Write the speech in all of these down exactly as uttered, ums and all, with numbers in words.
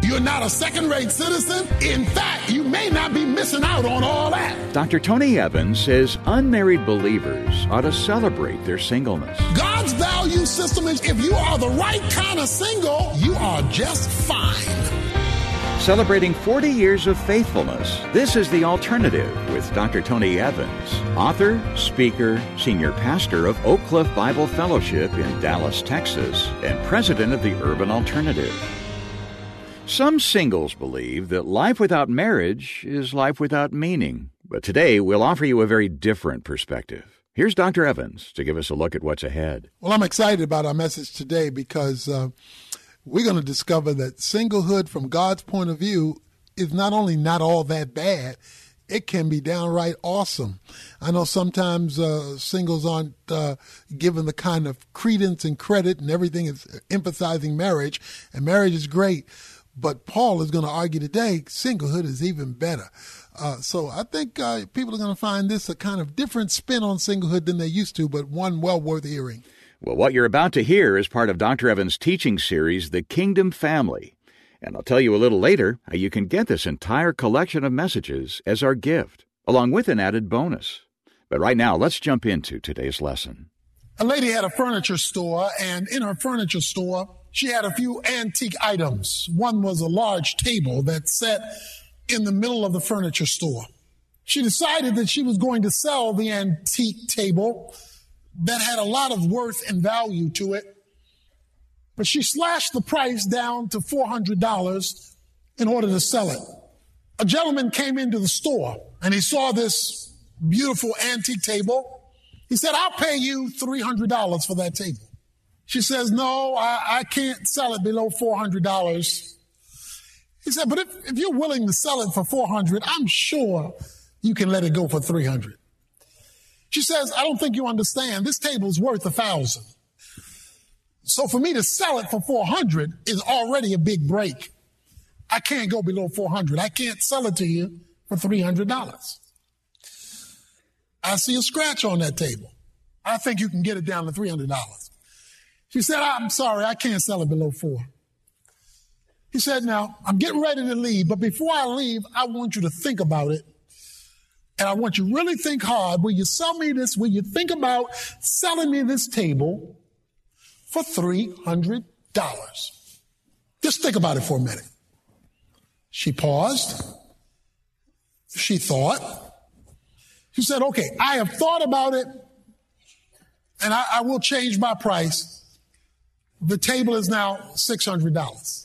You're not a second-rate citizen. In fact, you may not be missing out on all that. Doctor Tony Evans says unmarried believers ought to celebrate their singleness. God's value system is if you are the right kind of single, you are just fine. Celebrating forty years of faithfulness, this is The Alternative with Doctor Tony Evans, author, speaker, senior pastor of Oak Cliff Bible Fellowship in Dallas, Texas, and president of the Urban Alternative. Some singles believe that life without marriage is life without meaning, but today we'll offer you a very different perspective. Here's Doctor Evans to give us a look at what's ahead. Well, I'm excited about our message today because uh, we're going to discover that singlehood from God's point of view is not only not all that bad, it can be downright awesome. I know sometimes uh, singles aren't uh, given the kind of credence and credit, and everything is emphasizing marriage, and marriage is great. But Paul is going to argue today, singlehood is even better. Uh, so I think uh, people are going to find this a kind of different spin on singlehood than they used to, but one well worth hearing. Well, what you're about to hear is part of Doctor Evans' teaching series, The Kingdom Family. And I'll tell you a little later how you can get this entire collection of messages as our gift, along with an added bonus. But right now, let's jump into today's lesson. A lady had a furniture store, and in her furniture store, she had a few antique items. One was a large table that sat in the middle of the furniture store. She decided that she was going to sell the antique table that had a lot of worth and value to it, but she slashed the price down to four hundred dollars in order to sell it. A gentleman came into the store, and he saw this beautiful antique table. He said, "I'll pay you three hundred dollars for that table." She says, "No, I, I can't sell it below four hundred dollars. He said, "But if, if you're willing to sell it for four hundred dollars, I'm sure you can let it go for three hundred dollars. She says, "I don't think you understand. This table's worth one thousand dollars. So for me to sell it for four hundred dollars is already a big break. I can't go below four hundred dollars. I can't sell it to you for three hundred dollars. I see a scratch on that table. I think you can get it down to three hundred dollars. She said, "I'm sorry, I can't sell it below four." He said, "Now, I'm getting ready to leave, but before I leave, I want you to think about it. And I want you to really think hard. Will you sell me this? Will you think about selling me this table for three hundred dollars? Just think about it for a minute." She paused. She thought. She said, "Okay, I have thought about it, and I, I will change my price. The table is now six hundred dollars.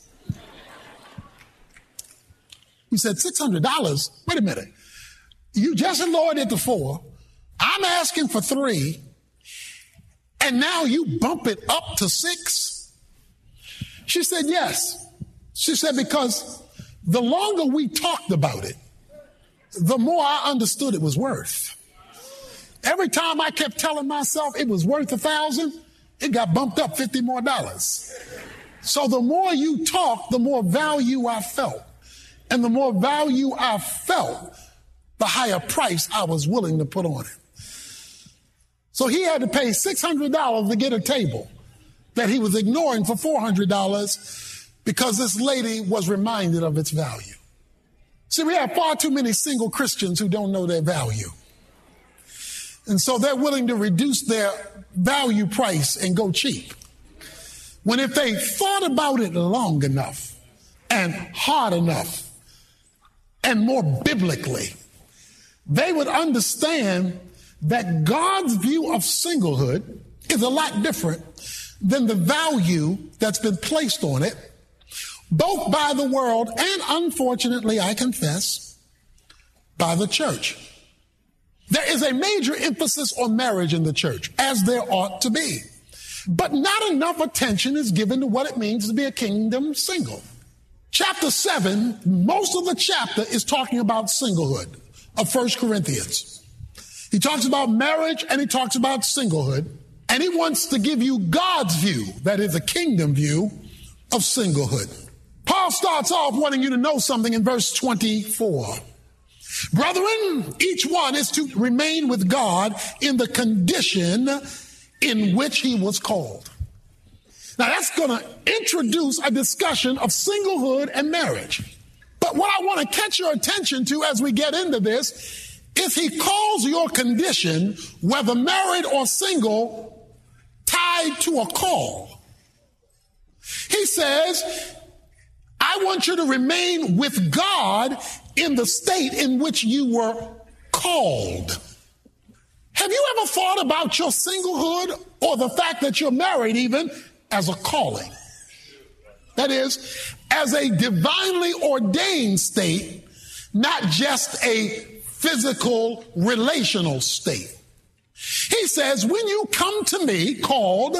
He said, six hundred dollars? Wait a minute. You just lowered it to four. I'm asking for three. And now you bump it up to six? She said, "Yes." She said, "Because the longer we talked about it, the more I understood it was worth. Every time I kept telling myself it was worth a thousand, it got bumped up fifty more dollars. So the more you talked, the more value I felt. And the more value I felt, the higher price I was willing to put on it." So he had to pay six hundred dollars to get a table that he was ignoring for four hundred dollars because this lady was reminded of its value. See, we have far too many single Christians who don't know their value. And so they're willing to reduce their value price and go cheap. When if they thought about it long enough and hard enough and more biblically, they would understand that God's view of singlehood is a lot different than the value that's been placed on it, both by the world and, unfortunately, I confess, by the church. There is a major emphasis on marriage in the church, as there ought to be. But not enough attention is given to what it means to be a kingdom single. Chapter seven, most of the chapter is talking about singlehood of First Corinthians. He talks about marriage and he talks about singlehood. And he wants to give you God's view, that is a kingdom view of singlehood. Paul starts off wanting you to know something in verse twenty-four. "Brethren, each one is to remain with God in the condition in which he was called." Now that's going to introduce a discussion of singlehood and marriage. But what I want to catch your attention to as we get into this is he calls your condition, whether married or single, tied to a call. He says, I want you to remain with God in the state in which you were called. Have you ever thought about your singlehood or the fact that you're married even as a calling? That is, as a divinely ordained state, not just a physical relational state. He says, when you come to me called,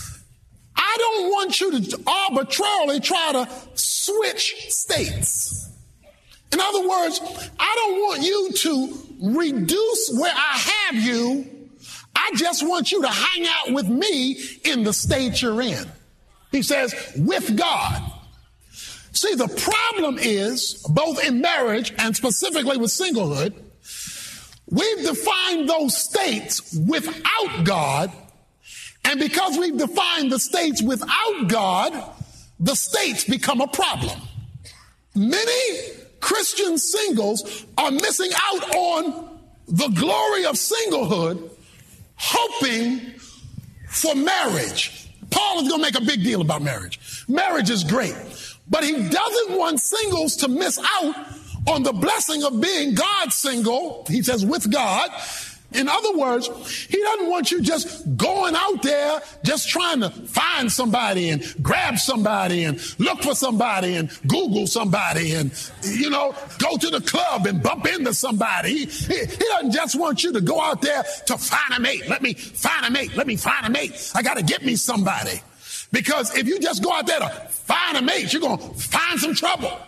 I don't want you to arbitrarily try to switch states. In other words, I don't want you to reduce where I have you. I just want you to hang out with me in the state you're in. He says, with God. See, the problem is, both in marriage and specifically with singlehood, we've defined those states without God. And because we've defined the states without God, the states become a problem. Many Christian singles are missing out on the glory of singlehood, hoping for marriage. Paul is going to make a big deal about marriage. Marriage is great, but he doesn't want singles to miss out on the blessing of being God's single. He says, with God. In other words, he doesn't want you just going out there, just trying to find somebody and grab somebody and look for somebody and Google somebody and, you know, go to the club and bump into somebody. He, he, he doesn't just want you to go out there to find a mate. Let me find a mate. Let me find a mate. I got to get me somebody. Because if you just go out there to find a mate, you're going to find some trouble.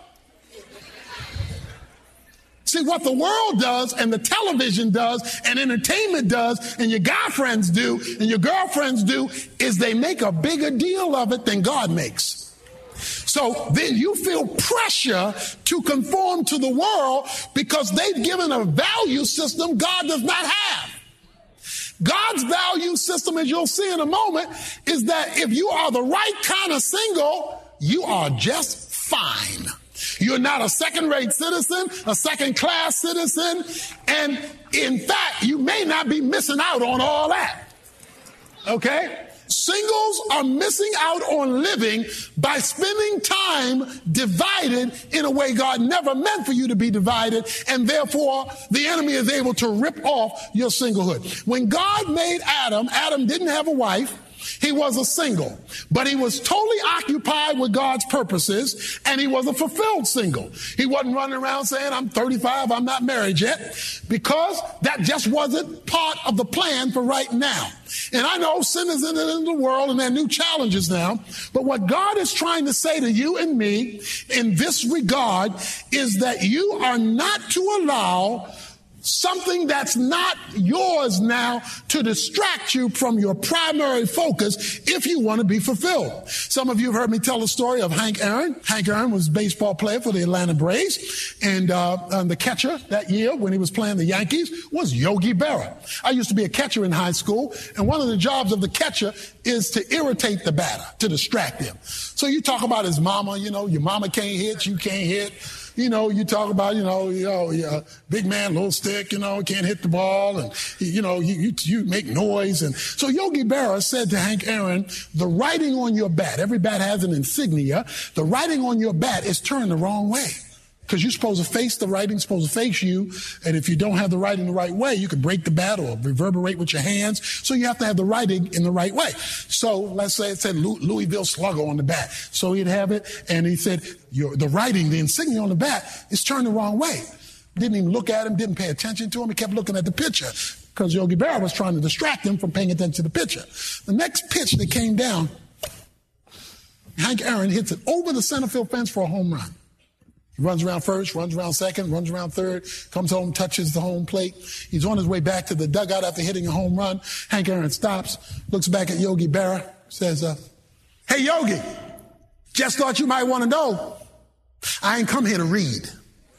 See, what the world does and the television does and entertainment does and your guy friends do and your girlfriends do is they make a bigger deal of it than God makes. So then you feel pressure to conform to the world because they've given a value system God does not have. God's value system, as you'll see in a moment, is that if you are the right kind of single, you are just fine. You're not a second-rate citizen, a second-class citizen, and in fact, you may not be missing out on all that. Okay? Singles are missing out on living by spending time divided in a way God never meant for you to be divided, and therefore the enemy is able to rip off your singlehood. When God made Adam, Adam didn't have a wife. He was a single, but he was totally occupied with God's purposes, and he was a fulfilled single. He wasn't running around saying, I'm thirty-five, I'm not married yet, because that just wasn't part of the plan for right now. And I know sin is in the world and there are new challenges now, but what God is trying to say to you and me in this regard is that you are not to allow something that's not yours now to distract you from your primary focus if you want to be fulfilled. Some of you have heard me tell the story of Hank Aaron. Hank Aaron was a baseball player for the Atlanta Braves, and, uh, and the catcher that year when he was playing the Yankees was Yogi Berra. I used to be a catcher in high school, and one of the jobs of the catcher is to irritate the batter, to distract him. So you talk about his mama, you know, your mama can't hit, you can't hit. You know, you talk about, you know, you know, uh, big man, little stick, you know, can't hit the ball, and, you know, you, you, you make noise. And so Yogi Berra said to Hank Aaron, the writing on your bat, every bat has an insignia, the writing on your bat is turned the wrong way. Because you're supposed to face the writing, supposed to face you. And if you don't have the writing the right way, you could break the bat or reverberate with your hands. So you have to have the writing in the right way. So let's say it said Louisville Slugger on the bat. So he'd have it, and he said, your, the writing, the insignia on the bat is turned the wrong way. Didn't even look at him, didn't pay attention to him. He kept looking at the pitcher because Yogi Berra was trying to distract him from paying attention to the pitcher. The next pitch that came down, Hank Aaron hits it over the center field fence for a home run. Runs around first, runs around second, runs around third, comes home, touches the home plate. He's on his way back to the dugout after hitting a home run. Hank Aaron stops, looks back at Yogi Berra, says, uh, hey, Yogi, just thought you might want to know, I ain't come here to read.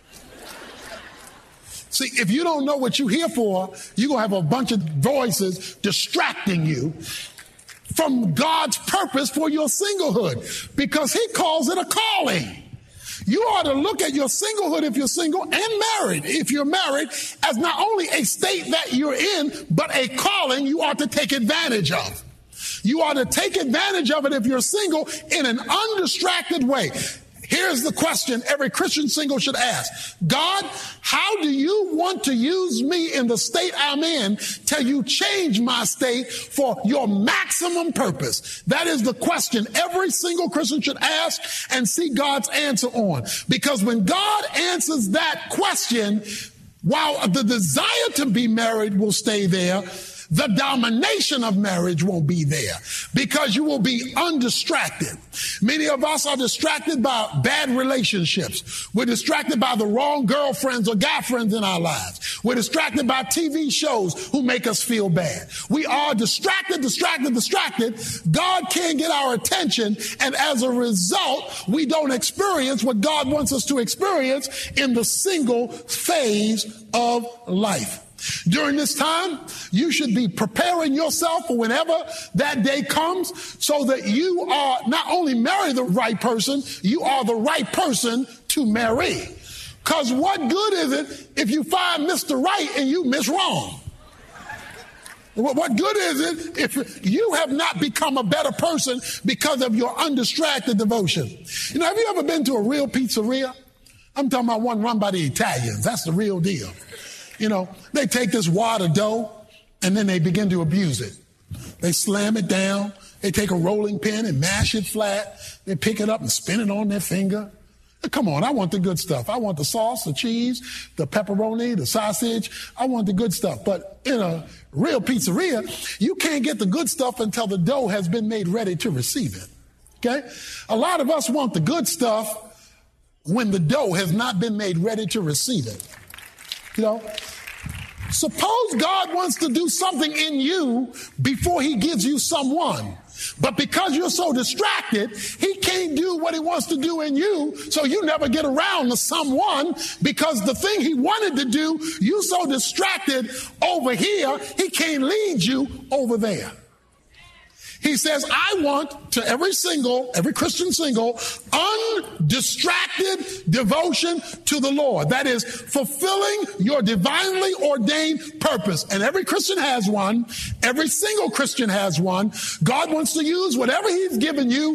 See, if you don't know what you're here for, you're going to have a bunch of voices distracting you from God's purpose for your singlehood, because he calls it a calling. You ought to look at your singlehood if you're single, and married if you're married, as not only a state that you're in, but a calling you ought to take advantage of. You ought to take advantage of it if you're single in an undistracted way. Here's the question every Christian single should ask. God, how do you want to use me in the state I'm in till you change my state for your maximum purpose? That is the question every single Christian should ask and see God's answer on. Because when God answers that question, while the desire to be married will stay there, the domination of marriage won't be there, because you will be undistracted. Many of us are distracted by bad relationships. We're distracted by the wrong girlfriends or guy friends in our lives. We're distracted by T V shows who make us feel bad. We are distracted, distracted, distracted. God can't get our attention, and as a result, we don't experience what God wants us to experience in the single phase of life. During this time, you should be preparing yourself for whenever that day comes, so that you are not only marry the right person, you are the right person to marry. Because what good is it if you find Mister Right and you miss wrong? What good is it if you have not become a better person because of your undistracted devotion? You know, have you ever been to a real pizzeria? I'm talking about one run by the Italians. That's the real deal. You know, they take this wad of dough and then they begin to abuse it. They slam it down. They take a rolling pin and mash it flat. They pick it up and spin it on their finger. Come on, I want the good stuff. I want the sauce, the cheese, the pepperoni, the sausage. I want the good stuff. But in a real pizzeria, you can't get the good stuff until the dough has been made ready to receive it. Okay? A lot of us want the good stuff when the dough has not been made ready to receive it. You know, suppose God wants to do something in you before he gives you someone. But because you're so distracted, he can't do what he wants to do in you, so you never get around to someone, because the thing he wanted to do, you so distracted over here, he can't lead you over there. He says, I want to every single, every Christian single, undistracted devotion to the Lord. That is, fulfilling your divinely ordained purpose. And every Christian has one. Every single Christian has one. God wants to use whatever he's given you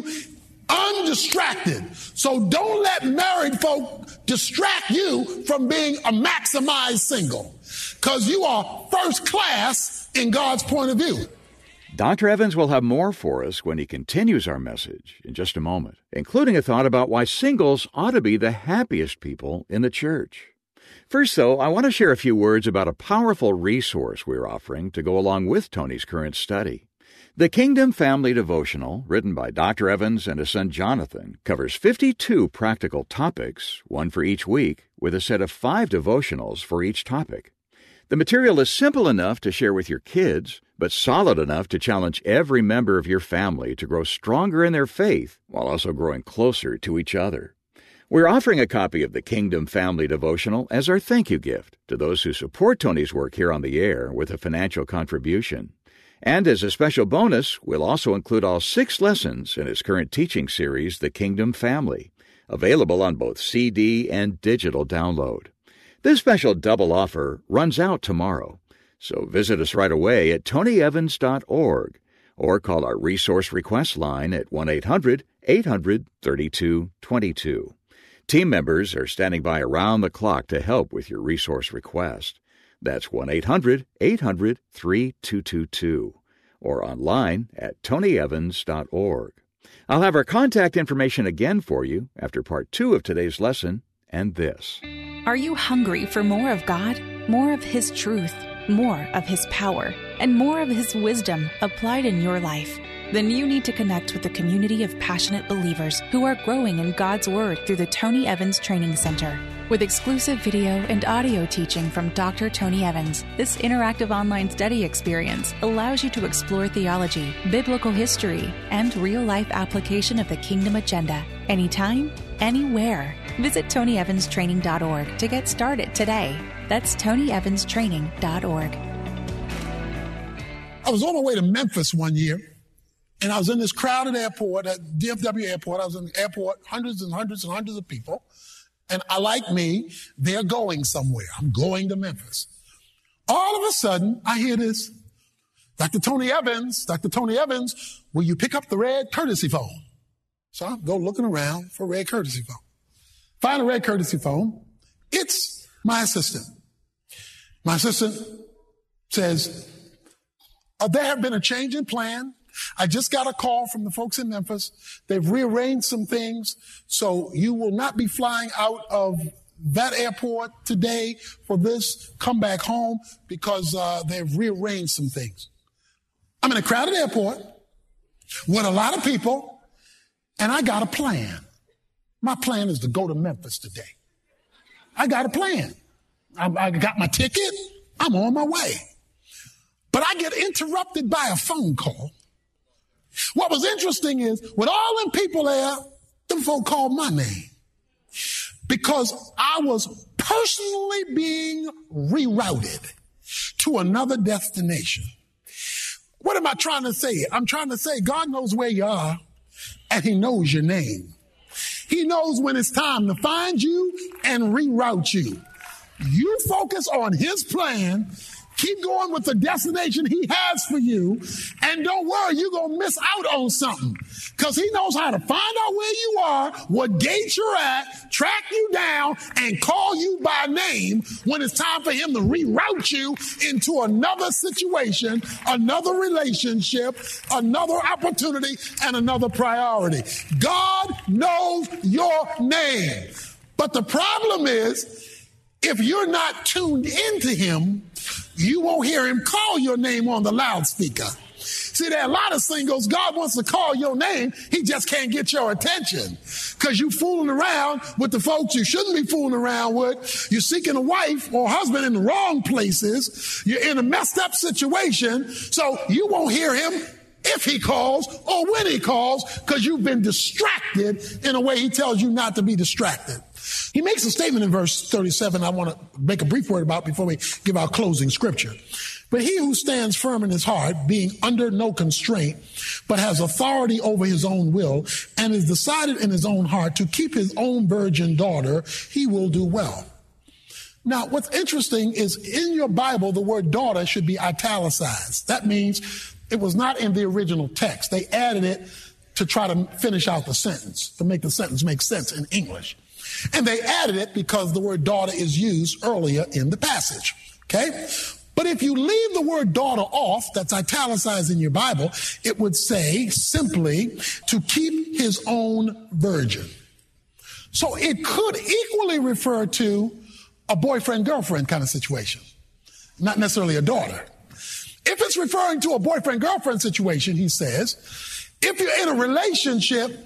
undistracted. So don't let married folk distract you from being a maximized single, because you are first class in God's point of view. Doctor Evans will have more for us when he continues our message in just a moment, including a thought about why singles ought to be the happiest people in the church. First, though, I want to share a few words about a powerful resource we're offering to go along with Tony's current study. The Kingdom Family Devotional, written by Doctor Evans and his son Jonathan, covers fifty-two practical topics, one for each week, with a set of five devotionals for each topic. The material is simple enough to share with your kids, but solid enough to challenge every member of your family to grow stronger in their faith while also growing closer to each other. We're offering a copy of the Kingdom Family Devotional as our thank you gift to those who support Tony's work here on the air with a financial contribution. And as a special bonus, we'll also include all six lessons in his current teaching series, The Kingdom Family, available on both C D and digital download. This special double offer runs out tomorrow, so visit us right away at tony evans dot org or call our resource request line at one eight hundred eight hundred thirty-two twenty-two. Team members are standing by around the clock to help with your resource request. That's one eight hundred eight hundred thirty-two twenty-two or online at tony evans dot org. I'll have our contact information again for you after part two of today's lesson and this. Are you hungry for more of God, more of His truth, more of His power, and more of His wisdom applied in your life? Then you need to connect with a community of passionate believers who are growing in God's Word through the Tony Evans Training Center. With exclusive video and audio teaching from Doctor Tony Evans, this interactive online study experience allows you to explore theology, biblical history, and real-life application of the Kingdom agenda anytime, anywhere. Visit tony evans training dot org to get started today. That's tony evans training dot org. I was on my way to Memphis one year, And I was in this crowded airport at D F W airport. I was in the airport, hundreds and hundreds and hundreds of people. And I, like me, they're going somewhere. I'm going to Memphis. All of a sudden, I hear this. Doctor Tony Evans, Doctor Tony Evans, will you pick up the red courtesy phone? So I go looking around for a red courtesy phone. Find a red courtesy phone. It's my assistant. My assistant says, oh, there have been a change in plan. I just got a call from the folks in Memphis. They've rearranged some things, so you will not be flying out of that airport today for this. Come back home because uh, they've rearranged some things. I'm in a crowded airport with a lot of people, and I got a plan. My plan is to go to Memphis today. I got a plan. I, I got my ticket. I'm on my way. But I get interrupted by a phone call. What was interesting is, with all them people there, them folk called my name. Because I was personally being rerouted to another destination. What am I trying to say? I'm trying to say God knows where you are, and he knows your name. He knows when it's time to find you and reroute you. You focus on his plan. Keep going with the destination he has for you. And don't worry, you're going to miss out on something. Because he knows how to find out where you are, what gate you're at, track you down, and call you by name when it's time for him to reroute you into another situation, another relationship, another opportunity, and another priority. God knows your name. But the problem is, if you're not tuned into him, you won't hear him call your name on the loudspeaker. See, there are a lot of singles. God wants to call your name. He just can't get your attention because you fooling around with the folks you shouldn't be fooling around with. You're seeking a wife or husband in the wrong places. You're in a messed up situation. So you won't hear him if he calls or when he calls because you've been distracted in a way he tells you not to be distracted. He makes a statement in verse thirty-seven I want to make a brief word about before we give our closing scripture. But he who stands firm in his heart, being under no constraint, but has authority over his own will, and is decided in his own heart to keep his own virgin daughter, he will do well. Now, what's interesting is in your Bible, the word daughter should be italicized. That means it was not in the original text. They added it to try to finish out the sentence, to make the sentence make sense in English. And they added it because the word daughter is used earlier in the passage, okay? But if you leave the word daughter off, that's italicized in your Bible, it would say simply to keep his own virgin. So it could equally refer to a boyfriend-girlfriend kind of situation, not necessarily a daughter. If it's referring to a boyfriend-girlfriend situation, he says, if you're in a relationship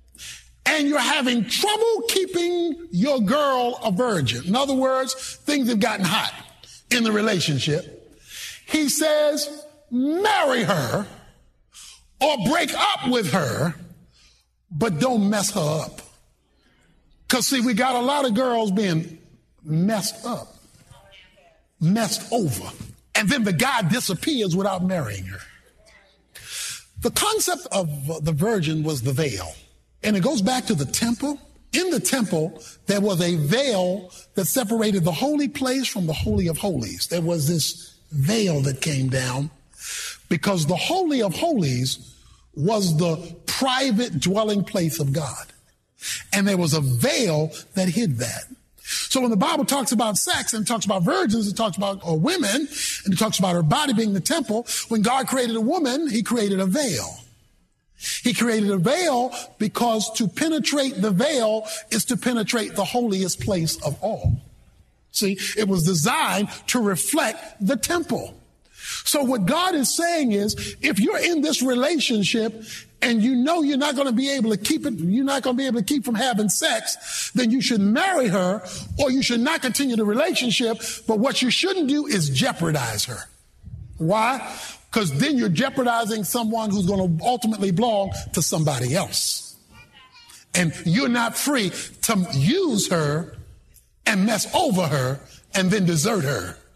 and you're having trouble keeping your girl a virgin. In other words, things have gotten hot in the relationship. He says, marry her or break up with her, but don't mess her up. Because, see, we got a lot of girls being messed up, messed over, and then the guy disappears without marrying her. The concept of the virgin was the veil. And it goes back to the temple. In the temple, there was a veil that separated the holy place from the Holy of Holies. There was this veil that came down because the Holy of Holies was the private dwelling place of God. And there was a veil that hid that. So when the Bible talks about sex and talks about virgins, it talks about or women, and it talks about her body being the temple. When God created a woman, he created a veil. He created a veil because to penetrate the veil is to penetrate the holiest place of all. See, it was designed to reflect the temple. So what God is saying is, if you're in this relationship and you know you're not going to be able to keep it, you're not going to be able to keep from having sex, then you should marry her or you should not continue the relationship. But what you shouldn't do is jeopardize her. Why? Because then you're jeopardizing someone who's going to ultimately belong to somebody else. And you're not free to use her and mess over her and then desert her.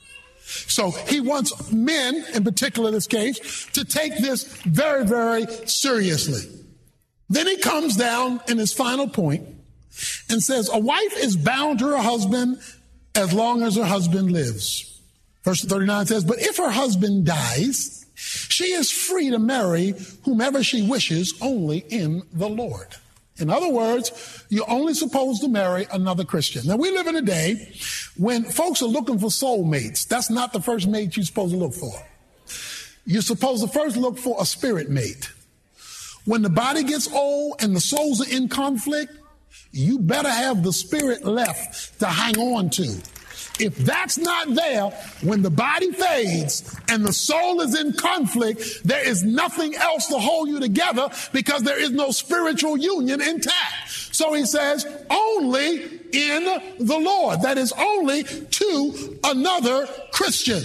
So he wants men, in particular in this case, to take this very, very seriously. Then he comes down in his final point and says, a wife is bound to her husband as long as her husband lives. Verse thirty-nine says, but if her husband dies, she is free to marry whomever she wishes, only in the Lord. In other words, you're only supposed to marry another Christian. Now, we live in a day when folks are looking for soulmates. That's not the first mate you're supposed to look for. You're supposed to first look for a spirit mate. When the body gets old and the souls are in conflict, you better have the spirit left to hang on to. If that's not there, when the body fades and the soul is in conflict, there is nothing else to hold you together because there is no spiritual union intact. So he says, only in the Lord. That is only to another Christian.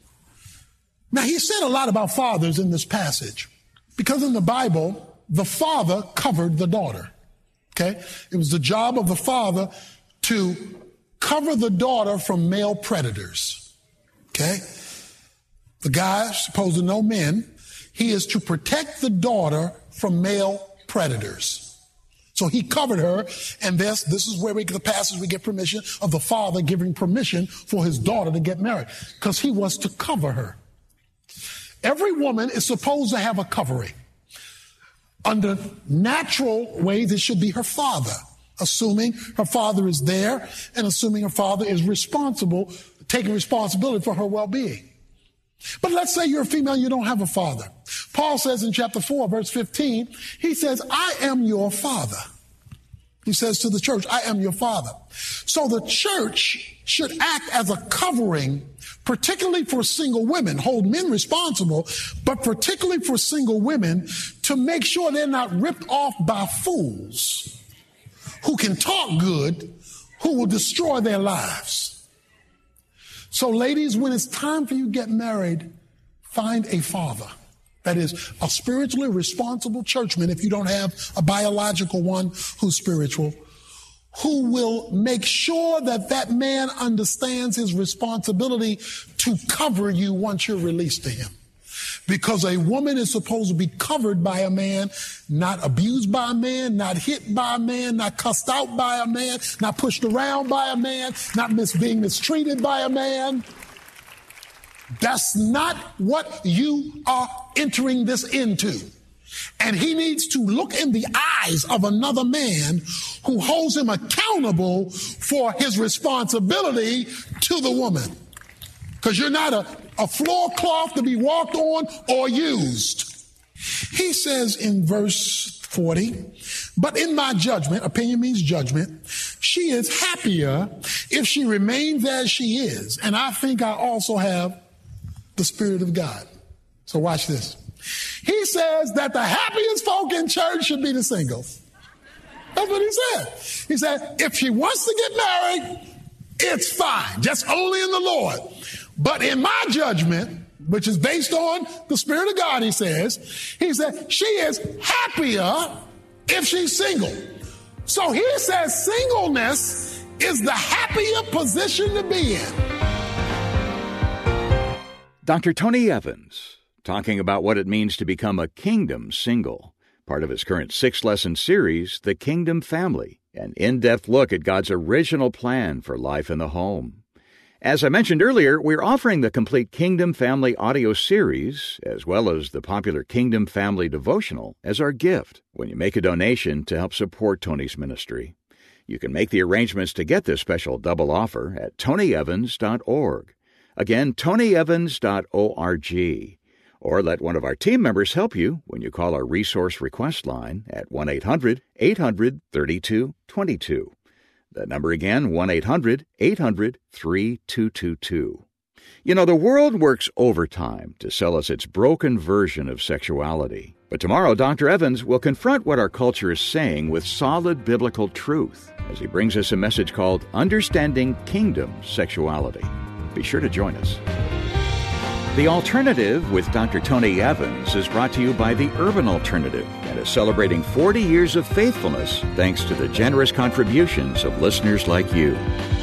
Now, he said a lot about fathers in this passage because in the Bible, the father covered the daughter. Okay? It was the job of the father to cover the daughter from male predators. Okay? The guy is supposed to know men. He is to protect the daughter from male predators. So he covered her, and this, this is where we get the passage, we get permission of the father giving permission for his daughter to get married, because he was to cover her. Every woman is supposed to have a covering. Under natural ways, it should be her father, assuming her father is there and assuming her father is responsible, taking responsibility for her well-being. But let's say you're a female, you don't have a father. Paul says in chapter four, verse fifteen, he says, I am your father. He says to the church, I am your father. So the church should act as a covering, particularly for single women, hold men responsible, but particularly for single women, to make sure they're not ripped off by fools who can talk good, who will destroy their lives. So ladies, when it's time for you to get married, find a father. That is, a spiritually responsible churchman, if you don't have a biological one who's spiritual, who will make sure that that man understands his responsibility to cover you once you're released to him. Because a woman is supposed to be covered by a man, not abused by a man, not hit by a man, not cussed out by a man, not pushed around by a man, not mis- being mistreated by a man. That's not what you are entering this into. And he needs to look in the eyes of another man who holds him accountable for his responsibility to the woman. Because you're not a, a floor cloth to be walked on or used. He says in verse forty, but in my judgment, opinion means judgment, she is happier if she remains as she is. And I think I also have the Spirit of God. So watch this. He says that the happiest folk in church should be the singles. That's what he said. He said, if she wants to get married, it's fine, just only in the Lord. But in my judgment, which is based on the Spirit of God, he says, he said, she is happier if she's single. So he says singleness is the happier position to be in. Doctor Tony Evans, talking about what it means to become a kingdom single, part of his current six-lesson series, The Kingdom Family, an in-depth look at God's original plan for life in the home. As I mentioned earlier, we're offering the complete Kingdom Family audio series, as well as the popular Kingdom Family devotional, as our gift when you make a donation to help support Tony's ministry. You can make the arrangements to get this special double offer at tony evans dot org. Again, tony evans dot org. Or let one of our team members help you when you call our resource request line at one eight hundred eight hundred thirty-two twenty-two. That number again, one eight hundred eight hundred thirty-two twenty-two. You know, the world works overtime to sell us its broken version of sexuality. But tomorrow, Doctor Evans will confront what our culture is saying with solid biblical truth as he brings us a message called Understanding Kingdom Sexuality. Be sure to join us. The Alternative with Doctor Tony Evans is brought to you by the Urban Alternative and is celebrating forty years of faithfulness thanks to the generous contributions of listeners like you.